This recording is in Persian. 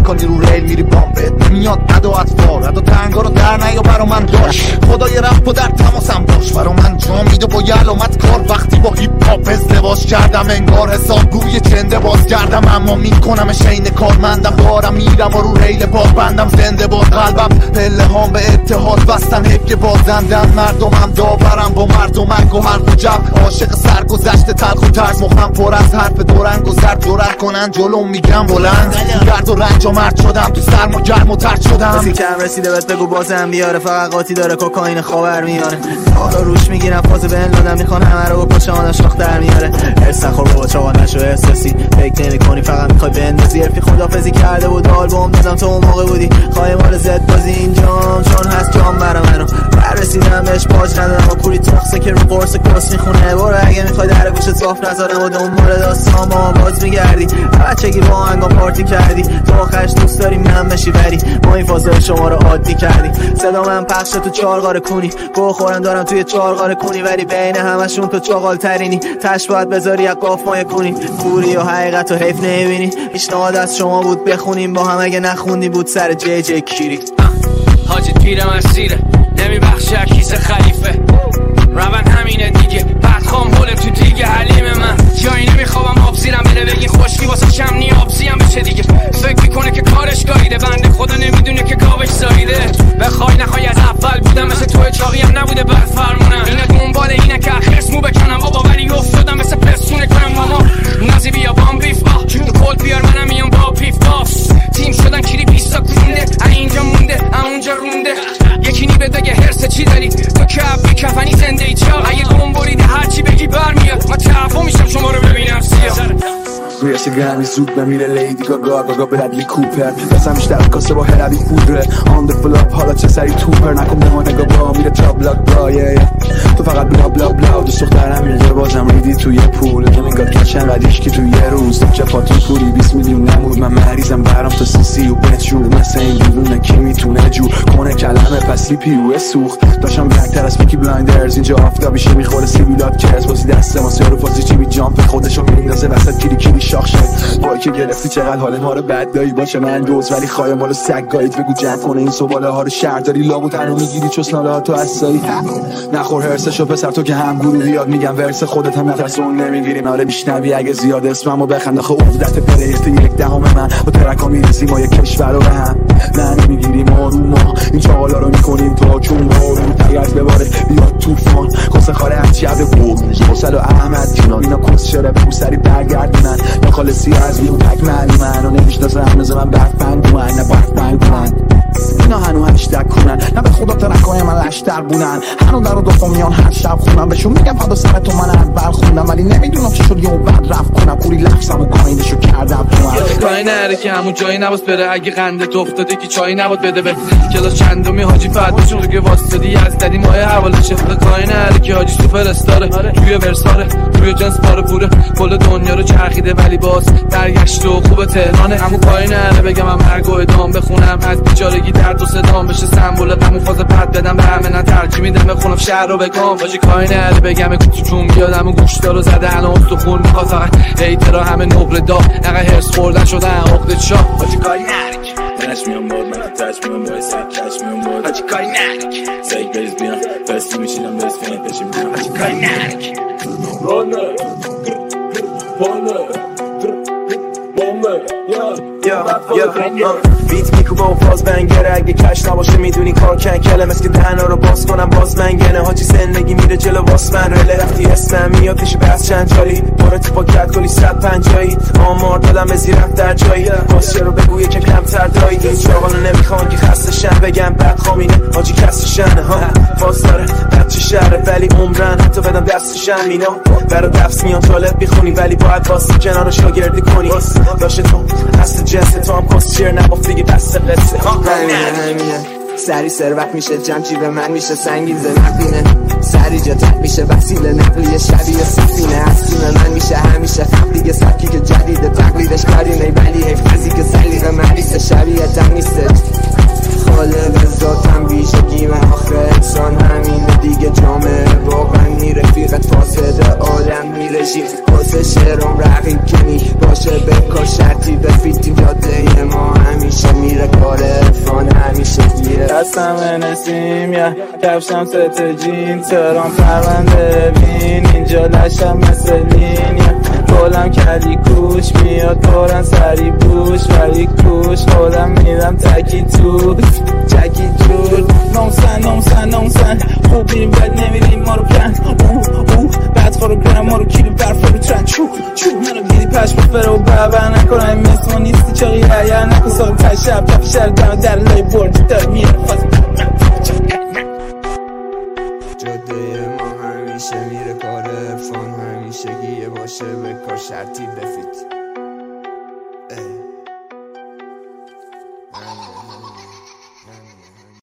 میکنی رو ریل میری بامبت نمیاد عد و اطفار عد و تنگا رو در نیا برا من داشت خدای رپ و در تماسم باش برا من جا میده با یه علامت کار وقتی با هیپ هاپ ازدواج کردم انگار حسابگوی چنده باز کردم اما میکنم شین کارمندم دارم میرم و رو ریل پاک بندم زنده با قلبم پله هام به اتحاد بستن حب که بازندن مردمم داورم با مردمک و حرف و جب عاشق سرگذشت تلخ و ترس مخم پر از حرف دورنگ و زرد جرأت کنن جلوم میگم بلند گرد و رنج و مرد شدم تو سرما گرم و ترد شدم کسی کم رسیده بهت بگو بازم بیاره فقط قاطی داره کوکائین خاور میاره حالا روش میگیرم فاز بن لادن میخوان همه رو با پشمانش شاخ در میاره ارس نخور بابا چاقانش و احساسی فکر نمی‌کنی فقط میخوای بندازی حرفی خدافظی کرده بود آلبوم دادم تو اون موقع بودی خواهی مال زد بازی اینجام چون هست جام برا منو برسیدم بهش پاج ندارم و کوری تخصه که رو قرص کس میخونه برو اگه میخوای در گوشت صاف نذارم و دنبال داستان با باز میگردی بچگی با آهنگا پارتی کردی تو آخرش دوست داری من بشی بری ما این فازای شما رو عادی کردی صدا من پخش تو چارقار کونی بخورم دارم توی چارقار کونی ولی بین همشون تو چاقال ترینی تش باید بذاری یک قاف مایه کنی پوری و حقیقت و حیف نمیبینی پیشنهاد از شما بود بخونیم با هم اگه نخوندی بود سر جی جی کیری حاجی پیرم اسیره نمیبخشه کیسه خلیفه روان همینه دیگه بدخوام هوله تو دیگه حلیم من جایی نمیخوابم آب زیرم بره بگی خوشکی واسه شمنی آبزیم بشه دیگه فکر میکنه که کارش گاییده بنده خدا نمیدونه که گاوش زاییده بخوای نخوای از اول بودم مثل توی چاقی هم نبوده بعد فرمونم اینه دنبال اینه که اخرس مو بکنم بابا ولی افتادم مثل پسونه کنم ماما نازی بیا بام بیف تو کل بیار منم میام با پیف باف تیم شدن کلی بیستا کنده اینجا مونده اونجا رونده یکی نی بده هرس چی داری تو کف کفنی زنده ای چا اگه گم بریده هرچی بگی برمیاد من تعفو میشم شما رو ببینم سیاه روی سگرمی زود بمیره لیدی گاگا برادلی کوپر دستم بیشتر کاسه با هروی پودره آن ده فلاپ حالا چه سری توپر نکن به ما نگاه با میره تا بلاک برای تو فقط بلا بلا بلا دوست دخترم میگه بازم ریدی توی پول تو نگاه کشن قدیش که توی یه روز تو چپاتون پولی 20 میلیون نمود من مریضم برام تا سی و بچور مثل این بیرونه کی میتونه جور کنه کلمه پسی پیوه سوخت داشتم بکتر از پیکی بلایندرز اینجا آفتابیشه میخوره سیبیلات کرس بازی دسته ما سیارو فازی چی بی جامپ خودشو میندازه وسط کلی شاخ شد وای که گرفتی چقدر حال ما رو بد دایی باشه من دوز ولی خواهی مالو سگ گایید بگو جمع کنه این سواله ها رو شهرداری لابو تنو میگیری چسناله ها تو اسایی نخور هرسشو پسر تو که هم گروه یاد میگم ورس خودت هم نفس اون نمیگیری ناره بیشنوی اگه زیاد اسممو بخند آخه عقدت پلیت یک دهم من با ترکا میرسیم ما یک کشور رو به هم نه نمیگیریم آروما این چاقالا رو میکنیم تا چون بارون تگرد بباره بیاد توفان کسه خاره هرچی عبد بود حسل و احمد کنار اینا کس شره بگو سری برگردونن یا خالصی از میون تک معلوم من و نمیشناسه هنوز من برفند من نه برفند من اینا هنو هشتگ کنن نه به خدا ترکای من لشتر بونن هنو در و دوفا میان هر شب خونن بهشون میگم فدا سر تو من اول خوندم ولی نمیدونم چی شد یه اون بعد رفت کنم پوری لفظم و کاینشو کردم تو من کاری نره که همون جایی نباست بره اگه قندت افتاده که چایی نباد بده به کلاس چندمی حاجی فردشون رو که واسطادی از دری ماه حوالشه کاری نره که حاجی سوپر استاره توی ورساره توی جنس پاره پوره کل دنیا رو چرخیده ولی باز برگشت و خوب تهرانه همون کاری نره بگم من مرگ و ادام بخونم از بیچارگی درد و صدام بشه سمبولت همون فاز پد بدم به همه نه ترجیح میدم بخونم شهر رو بگم باجی کاری نره بگم کوچو چون بیاد همون گوشتا رو زده الان استخون میخواد فقط هیترا همه نقره دا نقه هرس خوردن شدن عقدت شاه باجی کاری نره Touch me on board, man, touch me on board, touch me on board. باجی کاری نره Say base بیان پس میشینم بس فین بشیم بیان باجی کاری نره رانه بیت میکوبه و فاز بنگره اگه کش نباشه میدونی کار کنکله مثل که دهنا رو باز کنم باز منگنه حاجی زندگی میره جلو واس من رله رفتی اسم میاد پیش بس چند چالی برو تو پاکت کلی 150 آمار دادم به زیرفت در جایی کاسچه رو بگو یکم کمتر دایی این چاقانو نمیخوان که خسته شن بگم بد خامینه حاجی کسی شنه ها فاز داره بچه شهره ولی عمرن حتی بدم دستشن مینا برا دفس میان طالب بیخونی ولی باید واسه کنار شاگردی کنی داشته تو هست جنس تو هم کاسچر نبافت دیگه بسته قصه همینه سری ثروت میشه جمع جیب من میشه سنگیزه نقینه سری جتت میشه وسیله نقلیه شبیه سفینه هستیم من میشه همیشه خب دیگه سبکی که جدیده تقلیدش کاری نی ولی حیفزی که سلیقه مریسه شبیه تم نیسته خالق ذاتم بیشگی من آخه انسان همینه دیگه جامعه واقعا رفیقت فاسده عالم میره شیخ واسه شعرم رقیب که می باشه بکار شرطی بفیتیم جاده ما همیشه میره کار عرفان همیشه گیره دستم نسیم یا کفشم ست جین ترام پرونده بین اینجا لشم مثل لین یا کلم کلی کوش میاد پرن سری بوش ولی کوش خودم میدم تکی تو چکی جور نومسن خوب بیریم بد نمیریم ما رو کن بعد خورو گرم ما رو کیلو برف رو ترن چو منو دیدی پشم بفره و بابر نکنه این مثل ما نیستی چاقی هیر نکن سال تشب کفی شهر دم در لای برد دار میره جاده ما همیشه میره کار عرفان همیشه گیه باشه به کار شرطی بفیت